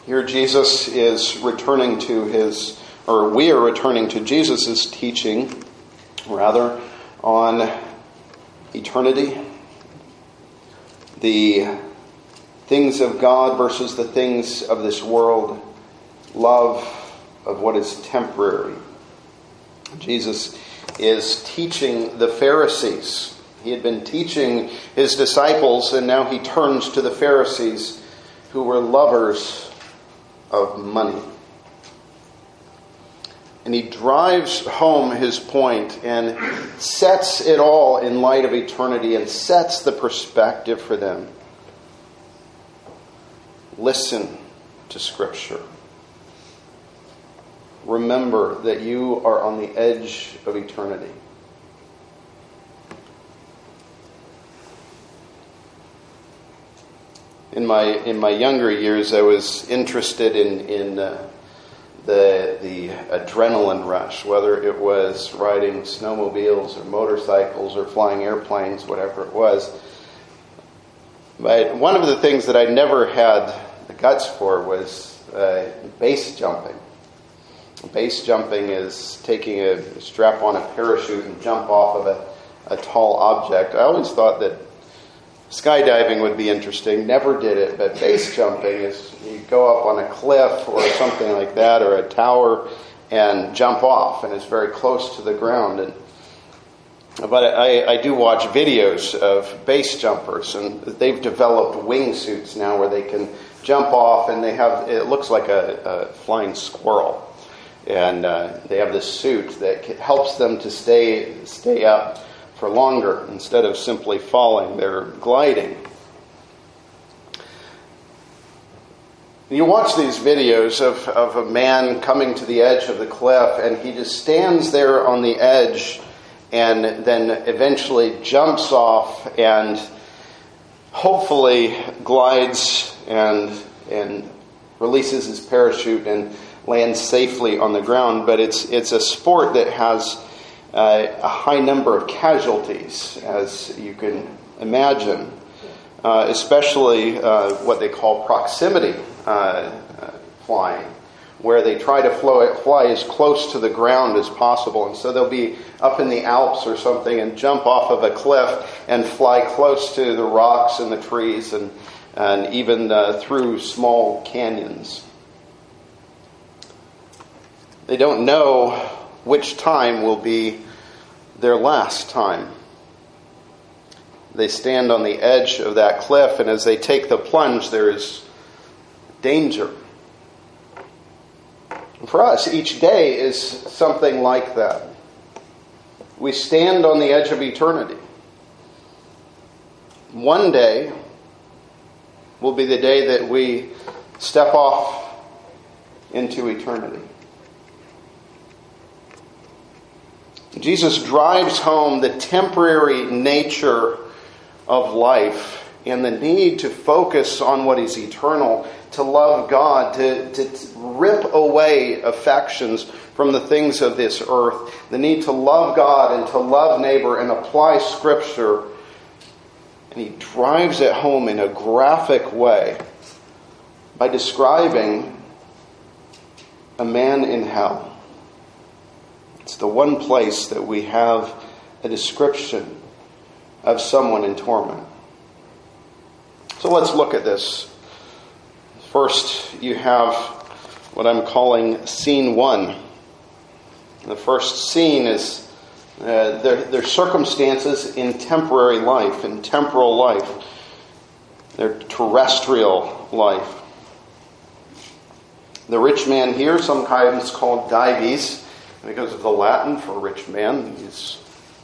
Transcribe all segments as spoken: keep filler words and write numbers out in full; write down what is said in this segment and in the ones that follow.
Here Jesus is returning to his, or we are returning to Jesus' teaching, rather, on eternity, the things of God versus the things of this world, love of what is temporary. Jesus is teaching the Pharisees. He had been teaching his disciples, and now he turns to the Pharisees, who were lovers of money. And he drives home his point and sets it all in light of eternity and sets the perspective for them. Listen to Scripture. Remember that you are on the edge of eternity. In my in my younger years, I was interested in in uh, the the adrenaline rush, whether it was riding snowmobiles or motorcycles or flying airplanes, whatever it was. But one of the things that I never had the guts for was uh, base jumping. Base jumping is taking a strap on a parachute and jump off of a, a tall object. I always thought that skydiving would be interesting. Never did it, but base jumping is you go up on a cliff or something like that, or a tower, and jump off, and it's very close to the ground. And but I, I do watch videos of base jumpers, and they've developed wingsuits now where they can jump off, and they have it looks like a, a flying squirrel. And uh, they have this suit that helps them to stay stay up for longer. Instead of simply falling, they're gliding. You watch these videos of, of a man coming to the edge of the cliff, and he just stands there on the edge and then eventually jumps off and hopefully glides and and releases his parachute and lands safely on the ground. But it's it's a sport that has uh, a high number of casualties, as you can imagine, uh, especially uh, what they call proximity uh, uh, flying, where they try to flow, fly as close to the ground as possible. And so they'll be up in the Alps or something and jump off of a cliff and fly close to the rocks and the trees and, and even uh, through small canyons. They don't know which time will be their last time. They stand on the edge of that cliff, and as they take the plunge, there is danger. For us, each day is something like that. We stand on the edge of eternity. One day will be the day that we step off into eternity. Jesus drives home the temporary nature of life and the need to focus on what is eternal, to love God, to, to, to rip away affections from the things of this earth, the need to love God and to love neighbor and apply Scripture. And he drives it home in a graphic way by describing a man in hell. It's the one place that we have a description of someone in torment. So let's look at this. First, you have what I'm calling scene one. The first scene is uh, their, their circumstances in temporary life, in temporal life, their terrestrial life. The rich man here, sometimes called Dives, because of the Latin for rich man. He's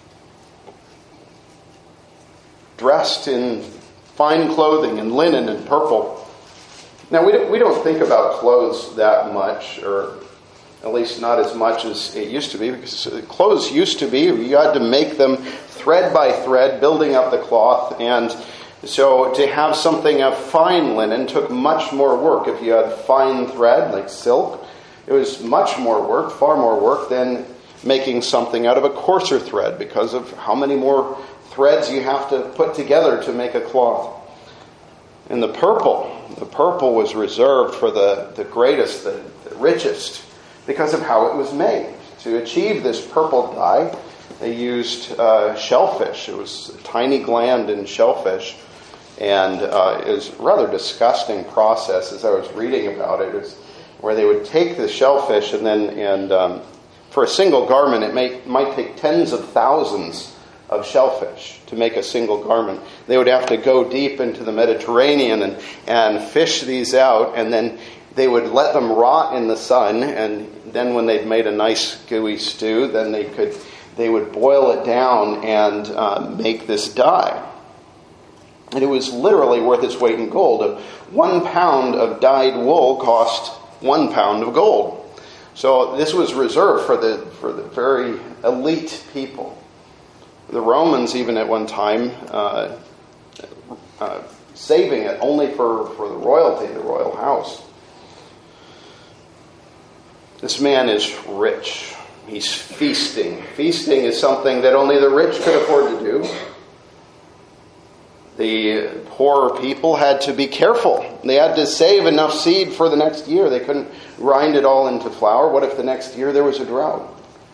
dressed in fine clothing and linen and purple. Now, we don't, we don't think about clothes that much, or at least not as much as it used to be, because clothes used to be, you had to make them thread by thread, building up the cloth, and so to have something of fine linen took much more work. If you had fine thread, like silk, it was much more work, far more work than making something out of a coarser thread, because of how many more threads you have to put together to make a cloth. And the purple The purple was reserved for the, the greatest, the, the richest, because of how it was made. To achieve this purple dye, they used uh, shellfish. It was a tiny gland in shellfish. And uh, it was a rather disgusting process. As I was reading about it, it was where they would take the shellfish and then, and um, for a single garment, it may, might take tens of thousands of shellfish to make a single garment. They would have to go deep into the Mediterranean and, and fish these out, and then they would let them rot in the sun, and then when they'd made a nice gooey stew, then they could they would boil it down and uh, make this dye. And it was literally worth its weight in gold. One pound of dyed wool cost one pound of gold. So this was reserved for the for the very elite people. The Romans, even at one time, uh, uh, saving it only for, for the royalty, the royal house. This man is rich. He's feasting. Feasting is something that only the rich could afford to do. The poorer people had to be careful. They had to save enough seed for the next year. They couldn't grind it all into flour. What if the next year there was a drought?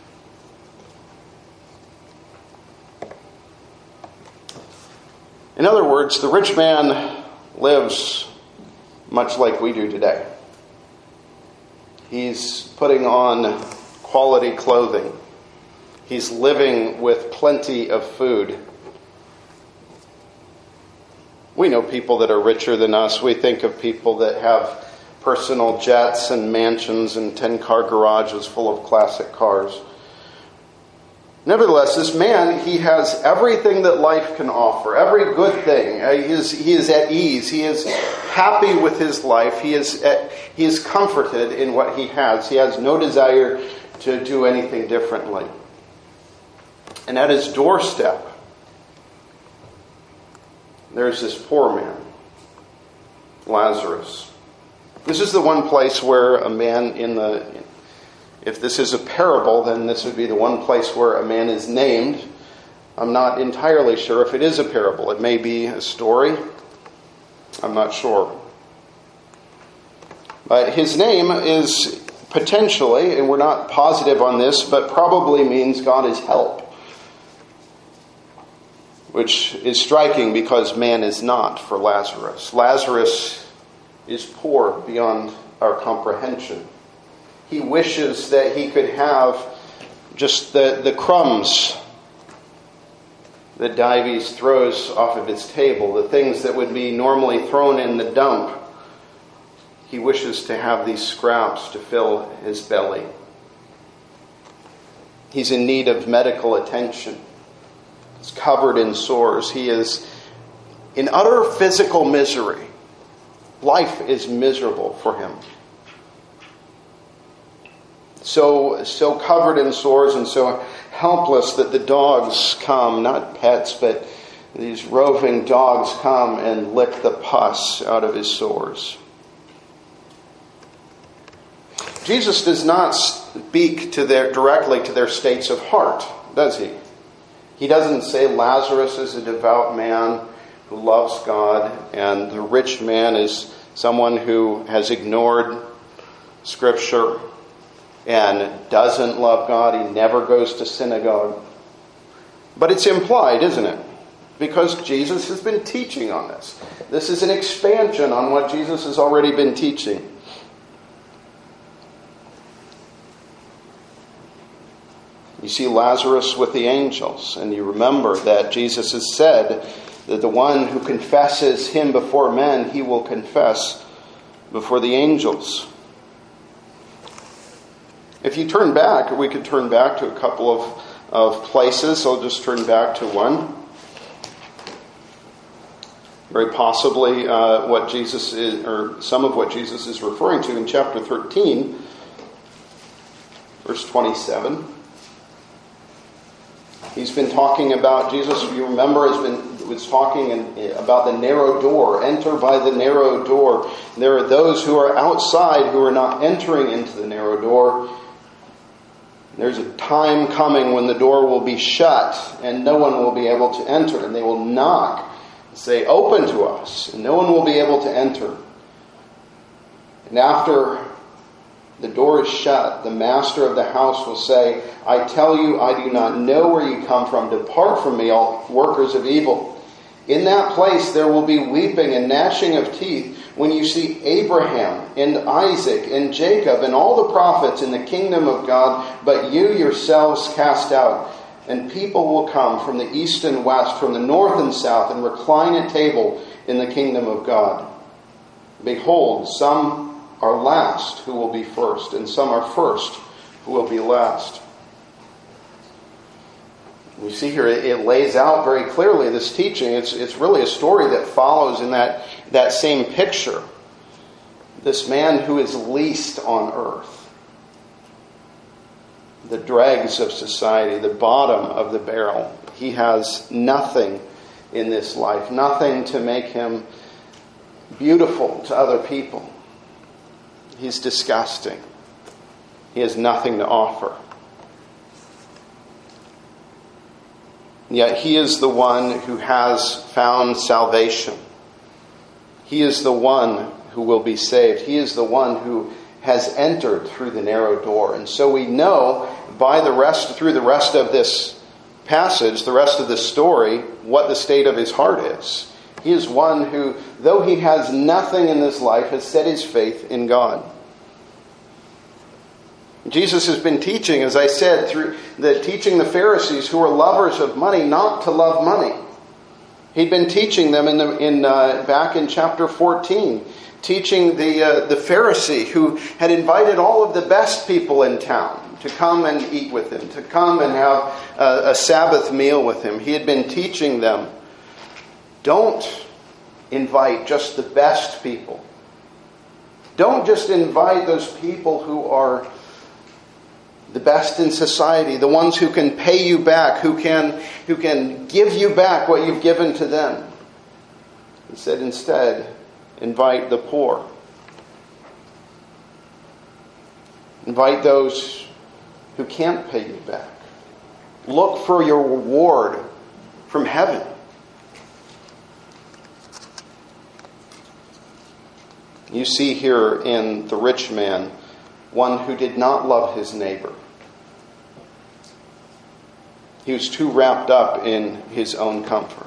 In other words, the rich man lives much like we do today. He's putting on quality clothing. He's living with plenty of food. We know people that are richer than us. We think of people that have personal jets and mansions and ten-car garages full of classic cars. Nevertheless, this man, he has everything that life can offer, every good thing. Uh, he, is, he is at ease. He is happy with his life. He is, at, he is comforted in what he has. He has no desire to do anything differently. And at his doorstep, there's this poor man, Lazarus. This is the one place where a man in the... If this is a parable, then this would be the one place where a man is named. I'm not entirely sure if it is a parable. It may be a story. I'm not sure. But his name is potentially, and we're not positive on this, but probably means God is help. Which is striking because man is not for Lazarus. Lazarus is poor beyond our comprehension. He wishes that he could have just the, the crumbs that Dives throws off of his table, the things that would be normally thrown in the dump. He wishes to have these scraps to fill his belly. He's in need of medical attention. He's covered in sores. He is in utter physical misery. Life is miserable for him. So, so covered in sores and so helpless that the dogs come, not pets, but these roving dogs come and lick the pus out of his sores. Jesus does not speak to their, directly to their states of heart, does he? He doesn't say Lazarus is a devout man who loves God and the rich man is someone who has ignored Scripture and doesn't love God. He never goes to synagogue. But it's implied, isn't it? Because Jesus has been teaching on this. This is an expansion on what Jesus has already been teaching. You see Lazarus with the angels, and you remember that Jesus has said that the one who confesses him before men, he will confess before the angels. If you turn back, we could turn back to a couple of, of places. I'll just turn back to one. Very possibly uh, what Jesus is, or some of what Jesus is referring to in chapter thirteen, verse twenty-seven. He's been talking about, Jesus, you remember, has been was talking in, about the narrow door. Enter by the narrow door. There are those who are outside who are not entering into the narrow door. There's a time coming when the door will be shut and no one will be able to enter. And they will knock and say, open to us. And no one will be able to enter. And after the door is shut, the master of the house will say, I tell you, I do not know where you come from. Depart from me, all workers of evil. In that place there will be weeping and gnashing of teeth when you see Abraham and Isaac and Jacob and all the prophets in the kingdom of God, but you yourselves cast out. And people will come from the east and west, from the north and south, and recline at table in the kingdom of God. Behold, some are last who will be first, and some are first who will be last. We see here it lays out very clearly this teaching. It's, it's really a story that follows in that, that same picture. This man who is least on earth. The dregs of society, the bottom of the barrel. He has nothing in this life. Nothing to make him beautiful to other people. He's disgusting. He has nothing to offer. Yet he is the one who has found salvation. He is the one who will be saved. He is the one who has entered through the narrow door. And so we know by the rest, through the rest of this passage, the rest of this story, what the state of his heart is. He is one who, though he has nothing in this life, has set his faith in God. Jesus has been teaching, as I said, through the teaching the Pharisees who were lovers of money not to love money. He'd been teaching them in the, in uh, back in chapter fourteen, teaching the uh, the Pharisee who had invited all of the best people in town to come and eat with him, to come and have a, a Sabbath meal with him. He had been teaching them, don't invite just the best people. Don't just invite those people who are the best in society, the ones who can pay you back, who can, who can give you back what you've given to them. He said instead, invite the poor. Invite those who can't pay you back. Look for your reward from heaven. You see here in the rich man one who did not love his neighbor. He was too wrapped up in his own comfort.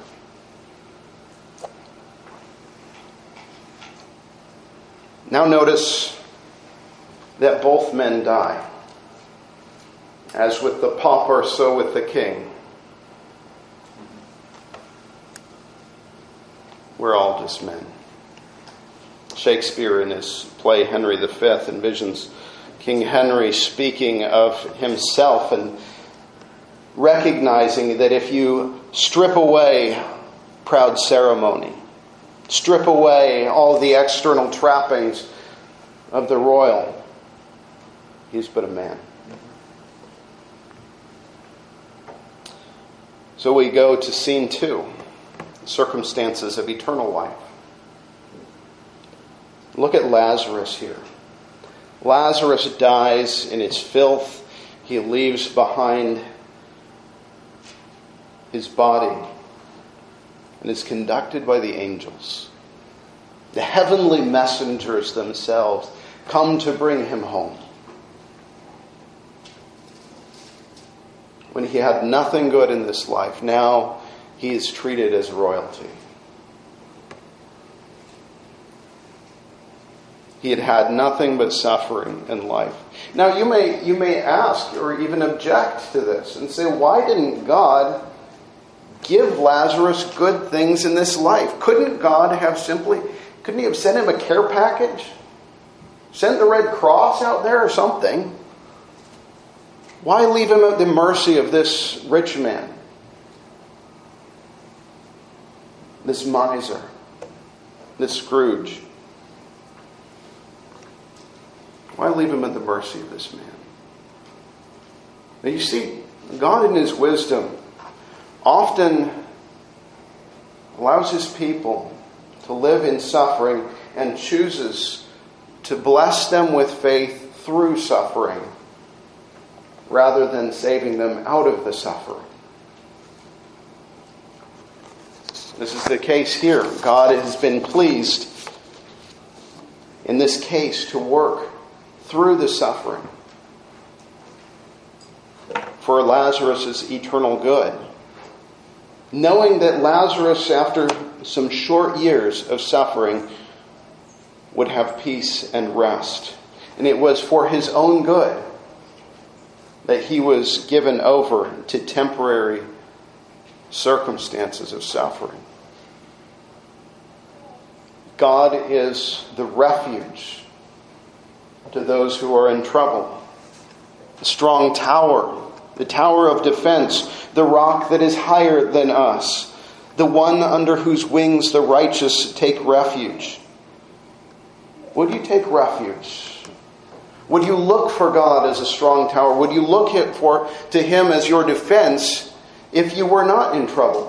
Now notice that both men die. As with the pauper, so with the king. We're all just men. Shakespeare in his play Henry the Fifth envisions King Henry speaking of himself and recognizing that if you strip away proud ceremony, strip away all the external trappings of the royal, he's but a man. So we go to scene two, circumstances of eternal life. Look at Lazarus here. Lazarus dies in his filth. He leaves behind his body and is conducted by the angels. The heavenly messengers themselves come to bring him home. When he had nothing good in this life, now he is treated as royalty. He had had nothing but suffering in life. Now you may you may ask or even object to this and say, why didn't God give Lazarus good things in this life? Couldn't God have simply, couldn't he have sent him a care package? Sent the Red Cross out there or something? Why leave him at the mercy of this rich man? This miser? This Scrooge? Why leave him at the mercy of this man? Now you see, God in his wisdom often allows his people to live in suffering and chooses to bless them with faith through suffering rather than saving them out of the suffering. This is the case here. God has been pleased in this case, to work through the suffering for Lazarus' eternal good. Knowing that Lazarus, after some short years of suffering, would have peace and rest. And it was for his own good that he was given over to temporary circumstances of suffering. God is the refuge to those who are in trouble, the strong tower, the tower of defense, the rock that is higher than us, the one under whose wings the righteous take refuge. Would you take refuge? Would you look for God as a strong tower? Would you look for to Him as your defense if you were not in trouble?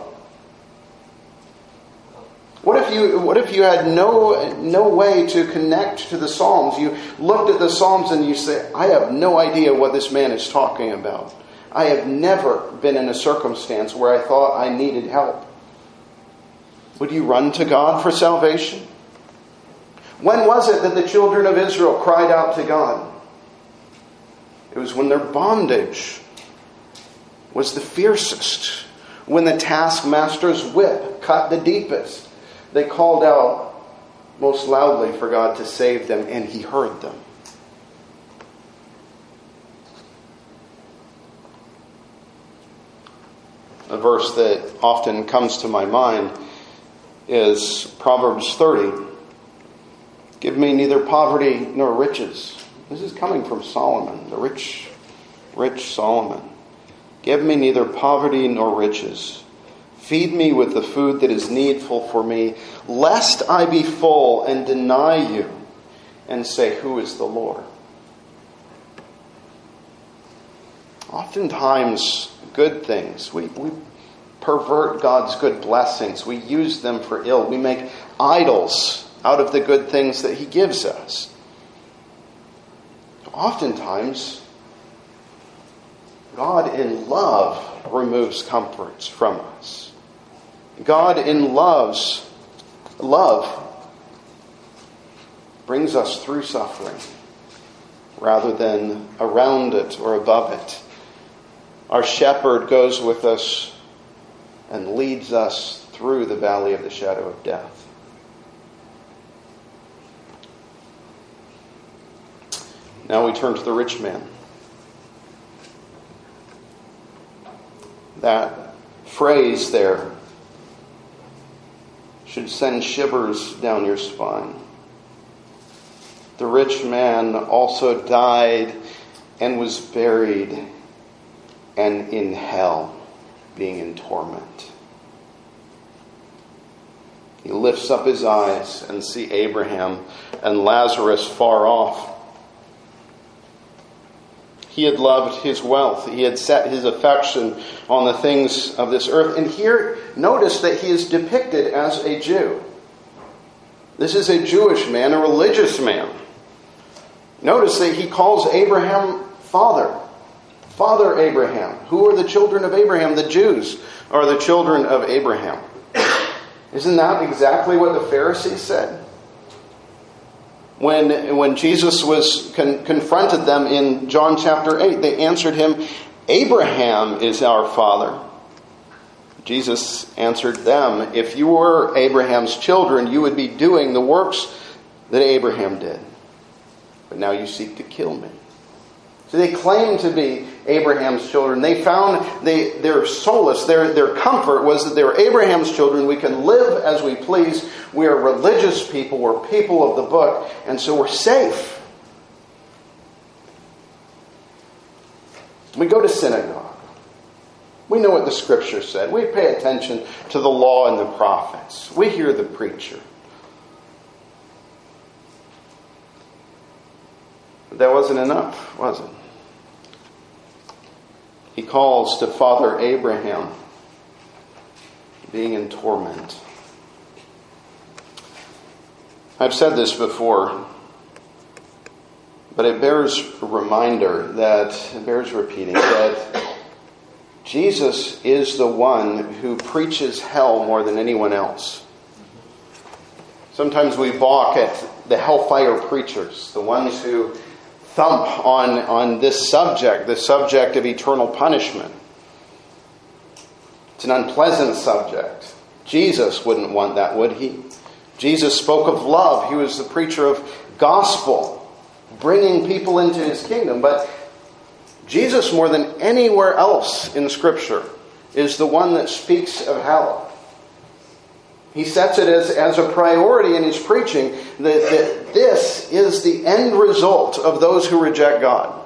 What if you what if you had no no way to connect to the Psalms? You looked at the Psalms and you say, I have no idea what this man is talking about. I have never been in a circumstance where I thought I needed help. Would you run to God for salvation? When was it that the children of Israel cried out to God? It was when their bondage was the fiercest, when the taskmaster's whip cut the deepest. They called out most loudly for God to save them, and He heard them. A verse that often comes to my mind is Proverbs thirty. Give me neither poverty nor riches. This is coming from Solomon, the rich, rich Solomon. Give me neither poverty nor riches. Feed me with the food that is needful for me, lest I be full and deny you and say, who is the Lord? Oftentimes, good things, we, we pervert God's good blessings. We use them for ill. We make idols out of the good things that He gives us. Oftentimes, God in love removes comforts from us. God in love's love brings us through suffering rather than around it or above it. Our shepherd goes with us and leads us through the valley of the shadow of death. Now we turn to the rich man. That phrase there should send shivers down your spine. The rich man also died and was buried and in hell, being in torment. He lifts up his eyes and sees Abraham and Lazarus far off. He had loved his wealth. He had set his affection on the things of this earth. And here, notice that he is depicted as a Jew. This is a Jewish man, a religious man. Notice that he calls Abraham father. Father Abraham. Who are the children of Abraham? The Jews are the children of Abraham. Isn't that exactly what the Pharisees said? When, when Jesus was con- confronted them in John chapter eight, they answered him, Abraham is our father. Jesus answered them, if you were Abraham's children, you would be doing the works that Abraham did. But now you seek to kill me. So they claimed to be Abraham's children. They found they, their solace, their, their comfort was that they were Abraham's children. We can live as we please. We are religious people. We're people of the book. And so we're safe. We go to synagogue. We know what the Scripture said. We pay attention to the law and the prophets. We hear the preacher. But that wasn't enough, was it? He calls to Father Abraham, being in torment. I've said this before, but it bears a reminder that, it bears repeating, that Jesus is the one who preaches hell more than anyone else. Sometimes we balk at the hellfire preachers, the ones who thump on, on this subject, the subject of eternal punishment. It's an unpleasant subject. Jesus wouldn't want that, would he? Jesus spoke of love. He was the preacher of gospel, bringing people into his kingdom. But Jesus, more than anywhere else in Scripture, is the one that speaks of hell. He sets it as, as a priority in his preaching that, that this is the end result of those who reject God.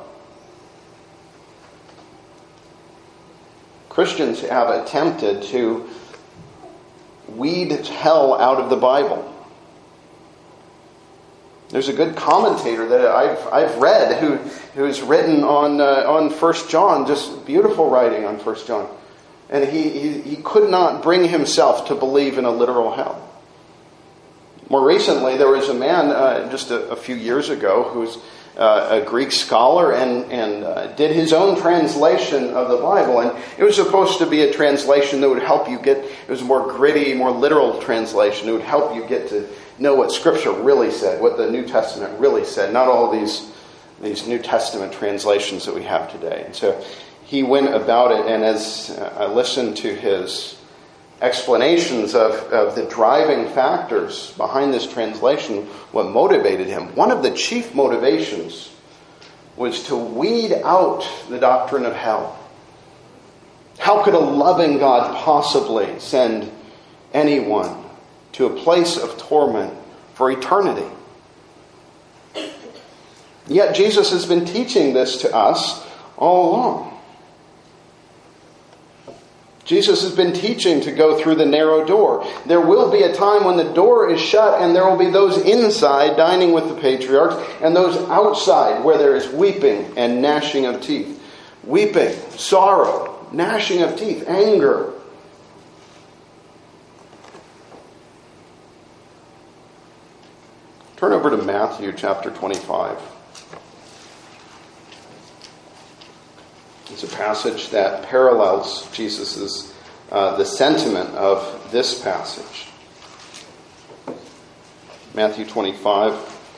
Christians have attempted to weed hell out of the Bible. There's a good commentator that I've I've read who who's written on uh, on First John, just beautiful writing on First John. And he, he, he could not bring himself to believe in a literal hell. More recently, there was a man uh, just a, a few years ago who was uh, a Greek scholar and, and uh, did his own translation of the Bible. And it was supposed to be a translation that would help you get, it was a more gritty, more literal translation. It would help you get to know what Scripture really said, what the New Testament really said, not all these, these New Testament translations that we have today. And so he went about it, and as I listened to his explanations of, of the driving factors behind this translation, what motivated him, one of the chief motivations was to weed out the doctrine of hell. How could a loving God possibly send anyone to a place of torment for eternity? Yet Jesus has been teaching this to us all along. Jesus has been teaching to go through the narrow door. There will be a time when the door is shut and there will be those inside dining with the patriarchs and those outside where there is weeping and gnashing of teeth. Weeping, sorrow, gnashing of teeth, anger. Turn over to Matthew chapter twenty-five. It's a passage that parallels Jesus's uh, the sentiment of this passage. Matthew twenty-five.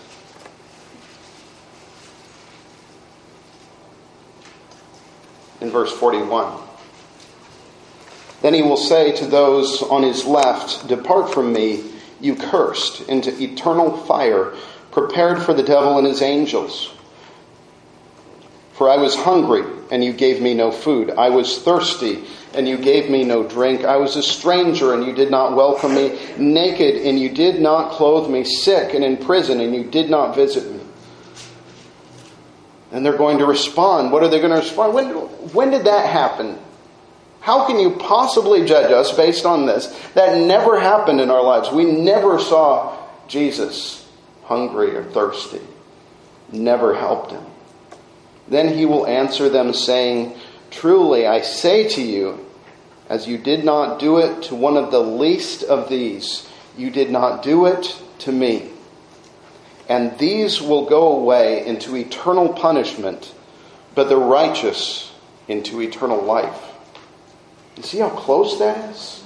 In verse forty-one. Then he will say to those on his left, "Depart from me, you cursed, into eternal fire, prepared for the devil and his angels. For I was hungry, and you gave me no food. I was thirsty, and you gave me no drink. I was a stranger, and you did not welcome me. Naked, and you did not clothe me. Sick, and in prison, and you did not visit me." And they're going to respond. What are they going to respond? When, when did that happen? How can you possibly judge us based on this? That never happened in our lives. We never saw Jesus hungry or thirsty. Never helped him. Then he will answer them saying, "Truly I say to you, as you did not do it to one of the least of these, you did not do it to me. And these will go away into eternal punishment, but the righteous into eternal life." You see how close that is?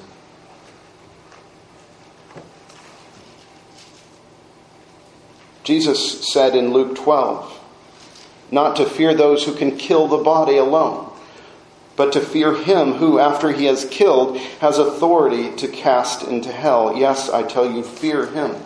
Jesus said in Luke twelve, not to fear those who can kill the body alone, but to fear him who, after he has killed, has authority to cast into hell. Yes, I tell you, fear him.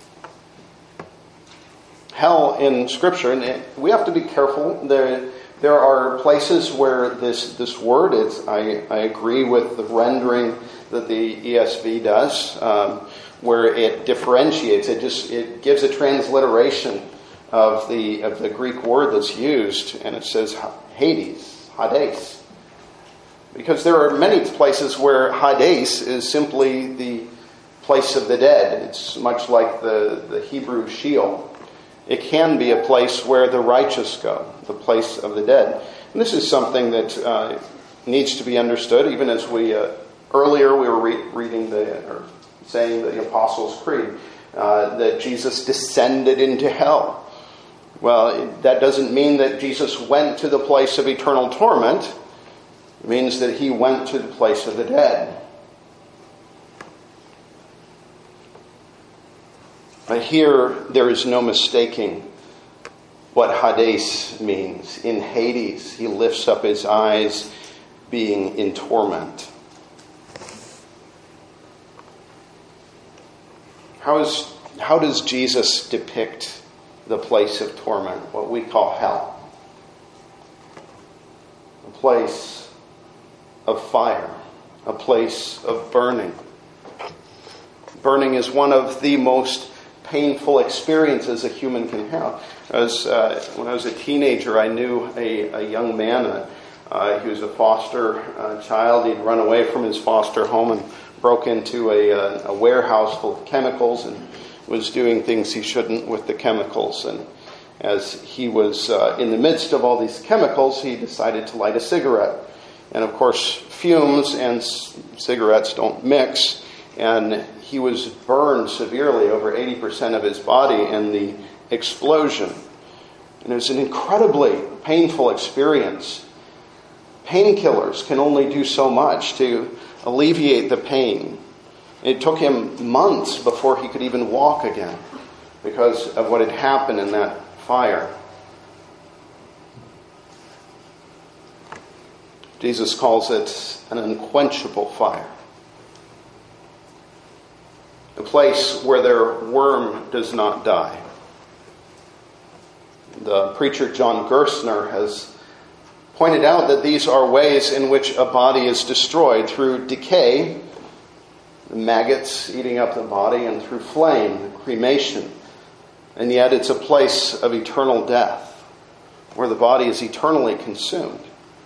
Hell in Scripture, and we have to be careful. There, there are places where this, this word, it's, I, I agree with the rendering that the E S V does, um, where it differentiates. It just it gives a transliteration of the of the Greek word that's used, and it says Hades, Hades. Because there are many places where Hades is simply the place of the dead. It's much like the, the Hebrew Sheol. It can be a place where the righteous go, the place of the dead. And this is something that uh, needs to be understood, even as we, uh, earlier we were re- reading the, or saying the Apostles' Creed, uh, that Jesus descended into hell. Well, that doesn't mean that Jesus went to the place of eternal torment. It means that he went to the place of the dead. But here, there is no mistaking what Hades means. In Hades, he lifts up his eyes, being in torment. How is, how does Jesus depict the place of torment, what we call hell? A place of fire, a place of burning. Burning is one of the most painful experiences a human can have. As, uh, when I was a teenager, I knew a, a young man. Uh, uh, he was a foster uh, child. He'd run away from his foster home and broke into a, a, a warehouse full of chemicals and was doing things he shouldn't with the chemicals. And as he was uh, in the midst of all these chemicals, he decided to light a cigarette. And of course, fumes and c- cigarettes don't mix. And he was burned severely, over eighty percent of his body in the explosion. And it was an incredibly painful experience. Painkillers can only do so much to alleviate the pain. It took him months before he could even walk again because of what had happened in that fire. Jesus calls it an unquenchable fire. A place where their worm does not die. The preacher John Gerstner has pointed out that these are ways in which a body is destroyed through decay, the maggots eating up the body, and through flame, cremation. And yet it's a place of eternal death, where the body is eternally consumed.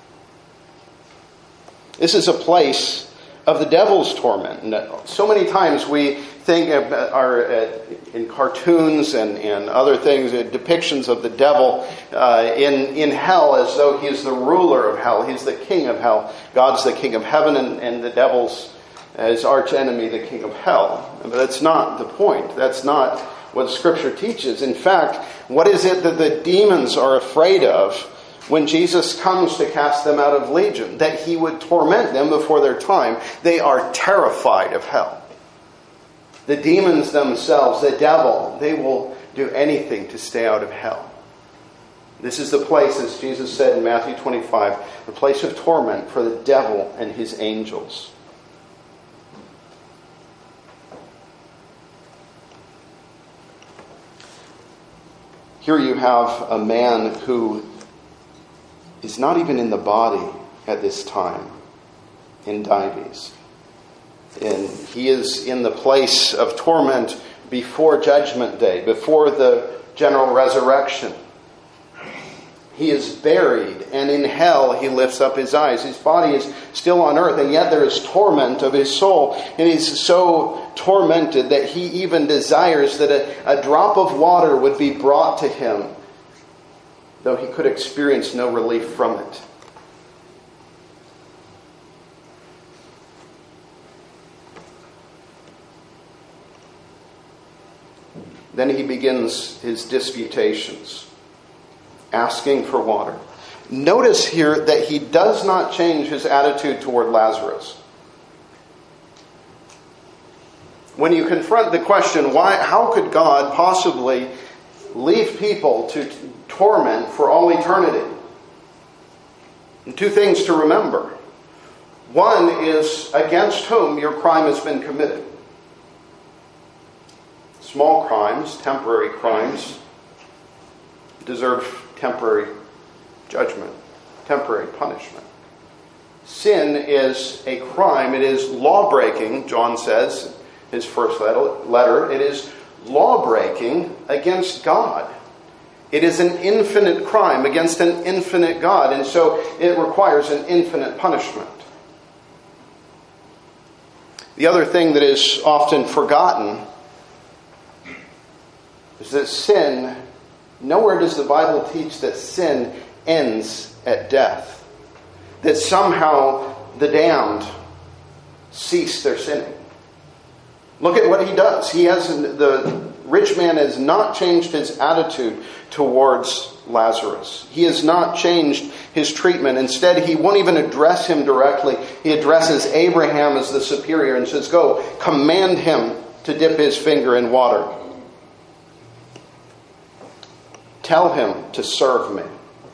This is a place of the devil's torment. And so many times we think of our, uh, in cartoons and, and other things, uh, depictions of the devil uh, in, in hell as though he is the ruler of hell. He's the king of hell. God's the king of heaven, and, and the devil's his archenemy, the king of hell. But that's not the point. That's not what Scripture teaches. In fact, what is it that the demons are afraid of when Jesus comes to cast them out of Legion? That he would torment them before their time. They are terrified of hell. The demons themselves, the devil, they will do anything to stay out of hell. This is the place, as Jesus said in Matthew twenty-five, the place of torment for the devil and his angels. Here you have a man who is not even in the body at this time, in Dives. And he is in the place of torment before Judgment Day, before the general resurrection. He is buried, and in hell he lifts up his eyes. His body is still on earth, and yet there is torment of his soul. And he's so tormented that he even desires that a, a drop of water would be brought to him, though he could experience no relief from it. Then he begins his disputations, asking for water. Notice here that he does not change his attitude toward Lazarus. When you confront the question, why, how could God possibly leave people to torment for all eternity? And two things to remember. One is against whom your crime has been committed. Small crimes, temporary crimes, deserve temporary judgment, temporary punishment. Sin is a crime. It is law-breaking, John says, his first letter. It is law-breaking against God. It is an infinite crime against an infinite God, and so it requires an infinite punishment. The other thing that is often forgotten is that sin, nowhere does the Bible teach that sin ends at death. That somehow the damned cease their sinning. Look at what he does. He has the rich man has not changed his attitude towards Lazarus. He has not changed his treatment. Instead, he won't even address him directly. He addresses Abraham as the superior and says, "Go, command him to dip his finger in water." Tell him to serve me.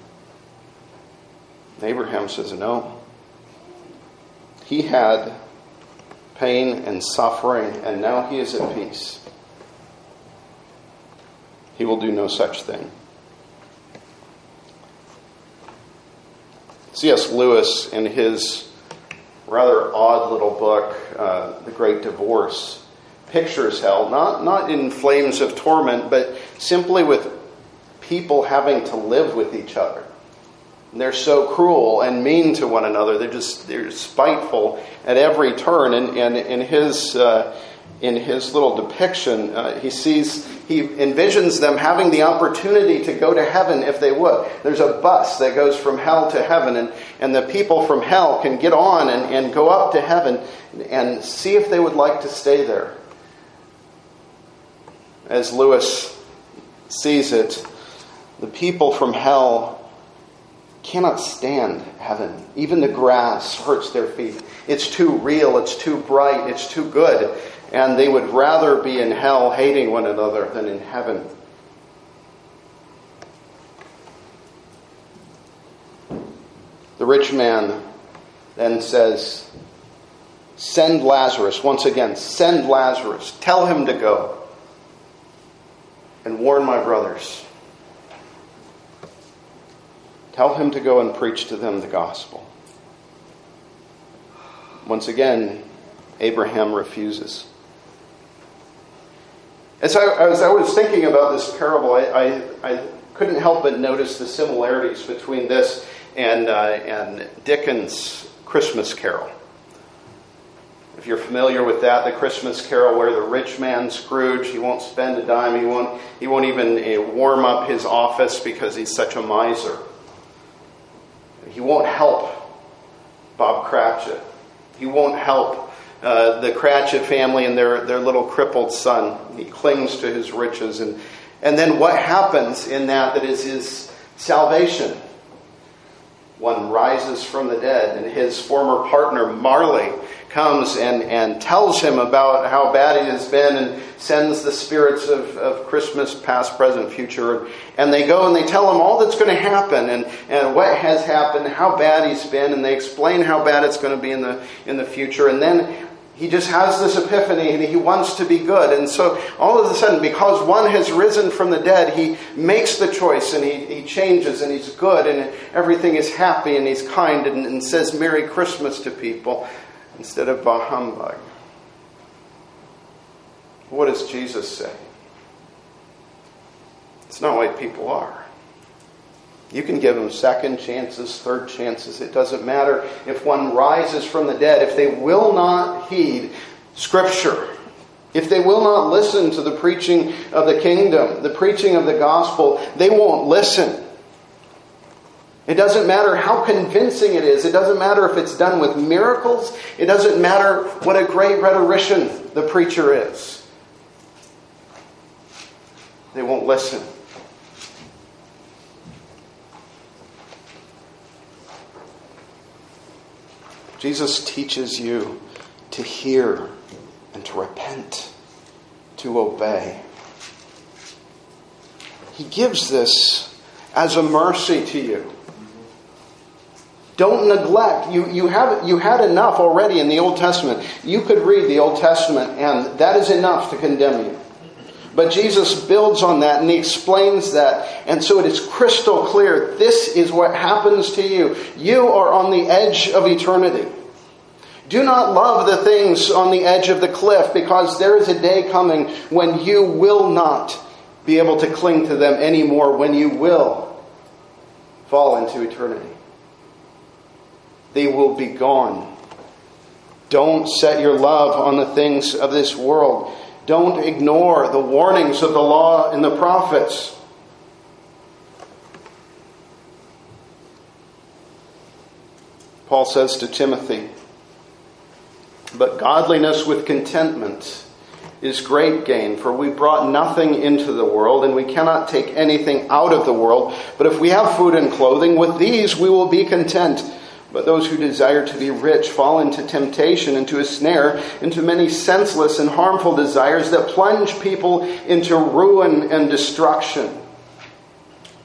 Abraham says, no. He had pain and suffering, and now he is at peace. He will do no such thing. C S Lewis, in his rather odd little book, uh, The Great Divorce, pictures hell, not, not in flames of torment, but simply with people having to live with each other. And they're so cruel and mean to one another. They're just they're spiteful at every turn. And, and in his uh, in his little depiction, uh, he sees he envisions them having the opportunity to go to heaven if they would. There's a bus that goes from hell to heaven, and, and the people from hell can get on and, and go up to heaven and see if they would like to stay there. As Lewis sees it, the people from hell cannot stand heaven. Even the grass hurts their feet. It's too real, it's too bright, it's too good. And they would rather be in hell hating one another than in heaven. The rich man then says, send Lazarus. Once again, send Lazarus. Tell him to go and warn my brothers. Tell him to go and preach to them the gospel. Once again, Abraham refuses. As I, as I was thinking about this parable, I, I, I couldn't help but notice the similarities between this and, uh, and Dickens' Christmas Carol. If you're familiar with that, the Christmas Carol where the rich man Scrooge, he won't spend a dime, he won't, he won't even uh, warm up his office because he's such a miser. He won't help Bob Cratchit. He won't help uh, the Cratchit family and their, their little crippled son. He clings to his riches. And, and then what happens in that that is his salvation? One rises from the dead, and his former partner, Marley, comes and, and tells him about how bad he has been and sends the spirits of, of Christmas, past, present, future. And they go and they tell him all that's going to happen and, and what has happened, how bad he's been, and they explain how bad it's going to be in the in the future. And then he just has this epiphany and he wants to be good. And so all of a sudden, because one has risen from the dead, he makes the choice and he, he changes and he's good and everything is happy and he's kind and, and says Merry Christmas to people instead of bah humbug. What does Jesus say? It's not like people are. You can give them second chances, third chances. It doesn't matter if one rises from the dead. If they will not heed Scripture, if they will not listen to the preaching of the kingdom, the preaching of the gospel, they won't listen. It doesn't matter how convincing it is. It doesn't matter if it's done with miracles. It doesn't matter what a great rhetorician the preacher is. They won't listen. Jesus teaches you to hear and to repent, to obey. He gives this as a mercy to you. Don't neglect. You, you, have, you had enough already in the Old Testament. You could read the Old Testament and that is enough to condemn you. But Jesus builds on that and he explains that. And so it is crystal clear. This is what happens to you. You are on the edge of eternity. Do not love the things on the edge of the cliff, because there is a day coming when you will not be able to cling to them anymore, when you will fall into eternity. They will be gone. Don't set your love on the things of this world. Don't ignore the warnings of the law and the prophets. Paul says to Timothy, but godliness with contentment is great gain, for we brought nothing into the world, and we cannot take anything out of the world. But if we have food and clothing, with these we will be content. But those who desire to be rich fall into temptation, into a snare, into many senseless and harmful desires that plunge people into ruin and destruction.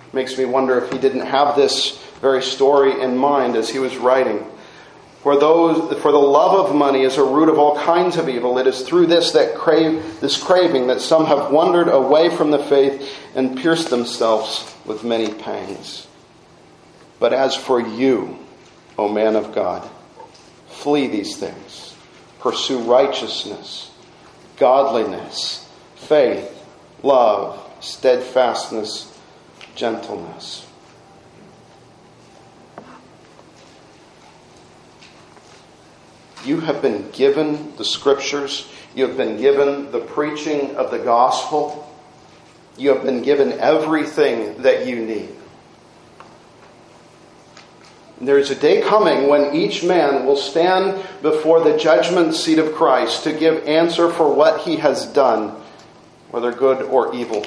Makes me wonder if he didn't have this very story in mind as he was writing. For those, for the love of money is a root of all kinds of evil. It is through this that crave, this craving that some have wandered away from the faith and pierced themselves with many pangs. But as for you, O man of God, flee these things. Pursue righteousness, godliness, faith, love, steadfastness, gentleness. You have been given the Scriptures. You have been given the preaching of the gospel. You have been given everything that you need. There is a day coming when each man will stand before the judgment seat of Christ to give answer for what he has done, whether good or evil.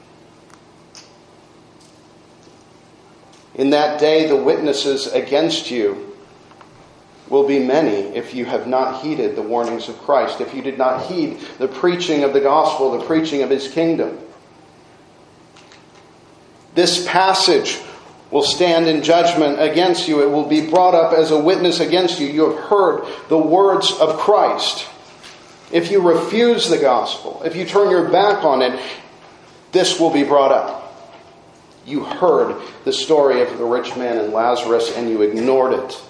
In that day, the witnesses against you will be many if you have not heeded the warnings of Christ, if you did not heed the preaching of the gospel, the preaching of his kingdom. This passage will stand in judgment against you. It will be brought up as a witness against you. You have heard the words of Christ. If you refuse the gospel, if you turn your back on it, this will be brought up. You heard the story of the rich man and Lazarus and you ignored it.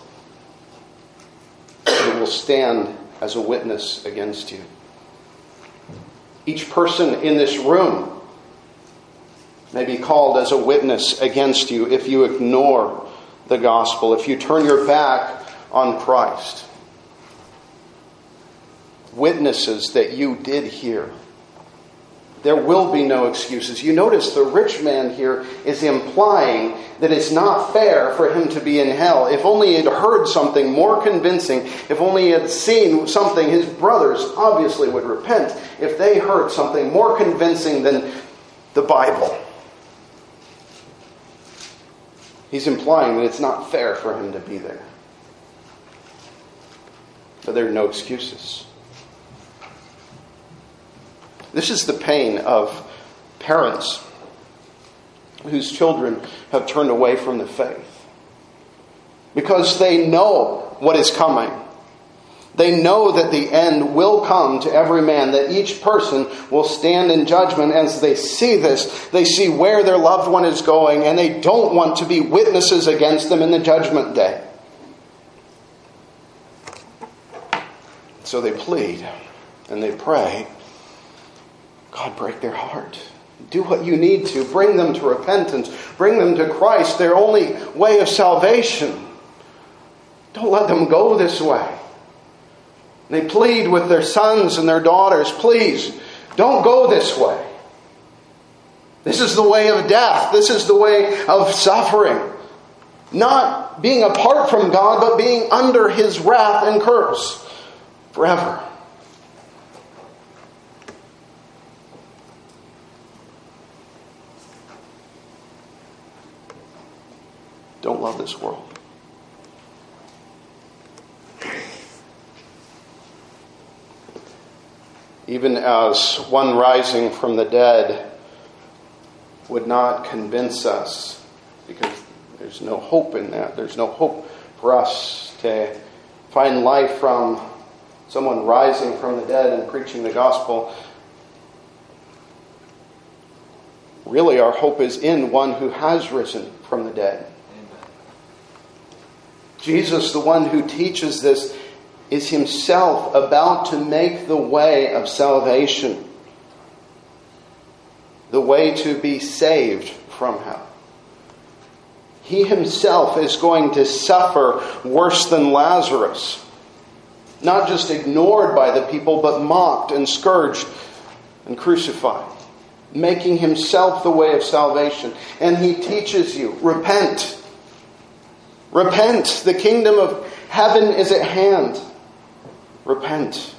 It will stand as a witness against you. Each person in this room may be called as a witness against you if you ignore the gospel, if you turn your back on Christ. Witnesses that you did hear. There will be no excuses. You notice the rich man here is implying that it's not fair for him to be in hell. If only he had heard something more convincing, if only he had seen something, his brothers obviously would repent if they heard something more convincing than the Bible. He's implying that it's not fair for him to be there. But there are no excuses. This is the pain of parents whose children have turned away from the faith. Because they know what is coming. They know that the end will come to every man, that each person will stand in judgment. As they see this, they see where their loved one is going, and they don't want to be witnesses against them in the judgment day. So they plead and they pray, God, break their heart. Do what you need to. Bring them to repentance. Bring them to Christ, their only way of salvation. Don't let them go this way. They plead with their sons and their daughters, please, don't go this way. This is the way of death. This is the way of suffering. Not being apart from God, but being under his wrath and curse forever. Don't love this world. Even as one rising from the dead would not convince us, because there's no hope in that. There's no hope for us to find life from someone rising from the dead and preaching the gospel. Really, our hope is in one who has risen from the dead. Jesus, the one who teaches this, is himself about to make the way of salvation. The way to be saved from hell. He himself is going to suffer worse than Lazarus. Not just ignored by the people, but mocked and scourged and crucified. Making himself the way of salvation. And he teaches you, repent. Repent. The kingdom of heaven is at hand. Repent.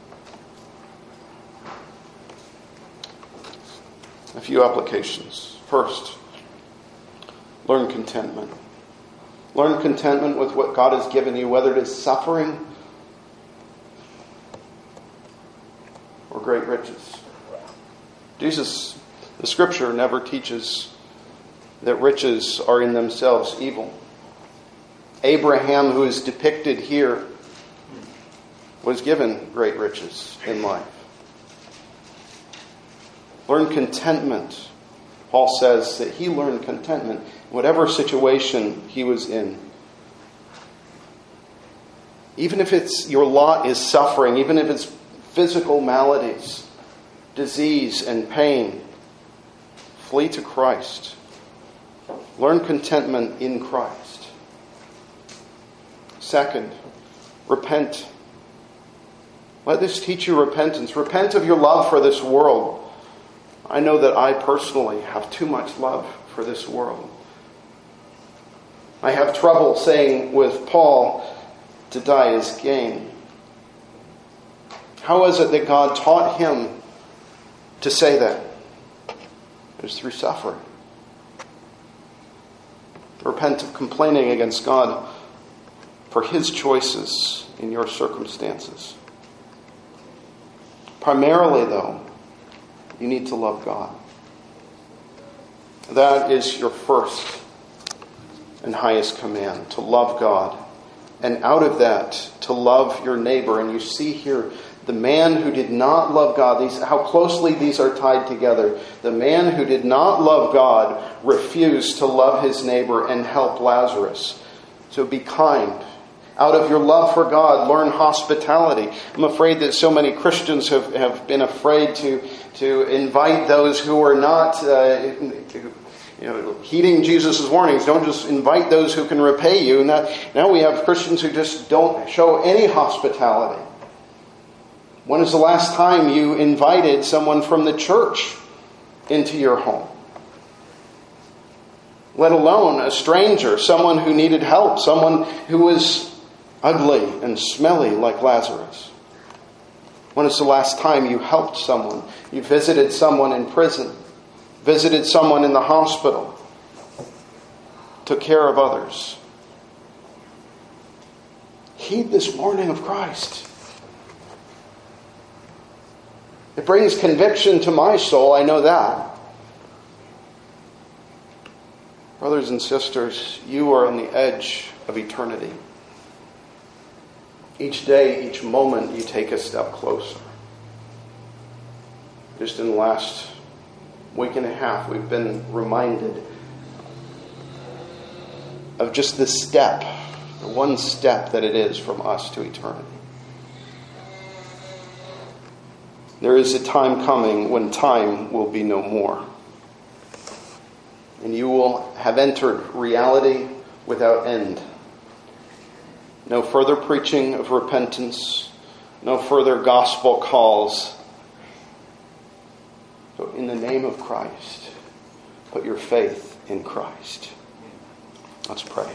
A few applications. First, learn contentment. Learn contentment with what God has given you, whether it is suffering or great riches. Jesus, the Scripture never teaches that riches are in themselves evil. Abraham, who is depicted here, was given great riches in life. Learn contentment. Paul says that he learned contentment in whatever situation he was in. Even if it's your lot is suffering, even if it's physical maladies, disease and pain, flee to Christ. Learn contentment in Christ. Second, repent. Let this teach you repentance. Repent of your love for this world. I know that I personally have too much love for this world. I have trouble saying with Paul, to die is gain. How is it that God taught him to say that? It was through suffering. Repent of complaining against God for His choices in your circumstances. Primarily, though, you need to love God. That is your first and highest command, to love God. And out of that, to love your neighbor. And you see here, the man who did not love God, these, how closely these are tied together. The man who did not love God refused to love his neighbor and help Lazarus. So be kind. Out of your love for God, learn hospitality. I'm afraid that so many Christians have, have been afraid to, to invite those who are not uh, you know, heeding Jesus' warnings. Don't just invite those who can repay you. Now, now we have Christians who just don't show any hospitality. When is the last time you invited someone from the church into your home? Let alone a stranger, someone who needed help, someone who was ugly and smelly like Lazarus. When is the last time you helped someone? You visited someone in prison, visited someone in the hospital, took care of others. Heed this warning of Christ. It brings conviction to my soul, I know that. Brothers and sisters, you are on the edge of eternity. Each day, each moment, you take a step closer. Just in the last week and a half, we've been reminded of just this step, the one step that it is from us to eternity. There is a time coming when time will be no more. And you will have entered reality without end. No further preaching of repentance, no further gospel calls. So in the name of Christ, put your faith in Christ. Let's pray.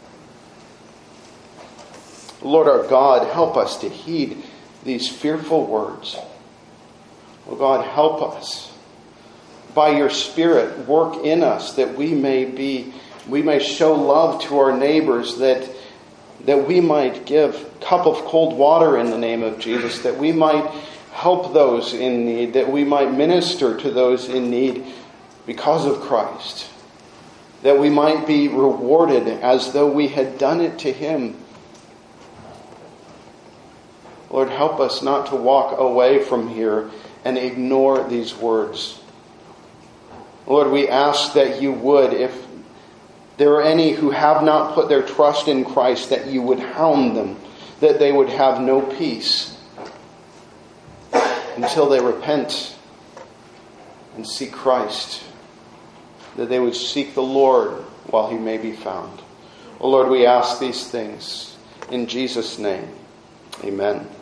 Lord our God, help us to heed these fearful words. Oh God, help us. By your Spirit, work in us that we may be, we may show love to our neighbors, that, that we might give a cup of cold water in the name of Jesus, that we might help those in need, that we might minister to those in need because of Christ, that we might be rewarded as though we had done it to Him. Lord, help us not to walk away from here and ignore these words. Lord, we ask that you would, if there are any who have not put their trust in Christ, that you would hound them, that they would have no peace until they repent and seek Christ, that they would seek the Lord while He may be found. Oh Lord, we ask these things in Jesus' name. Amen.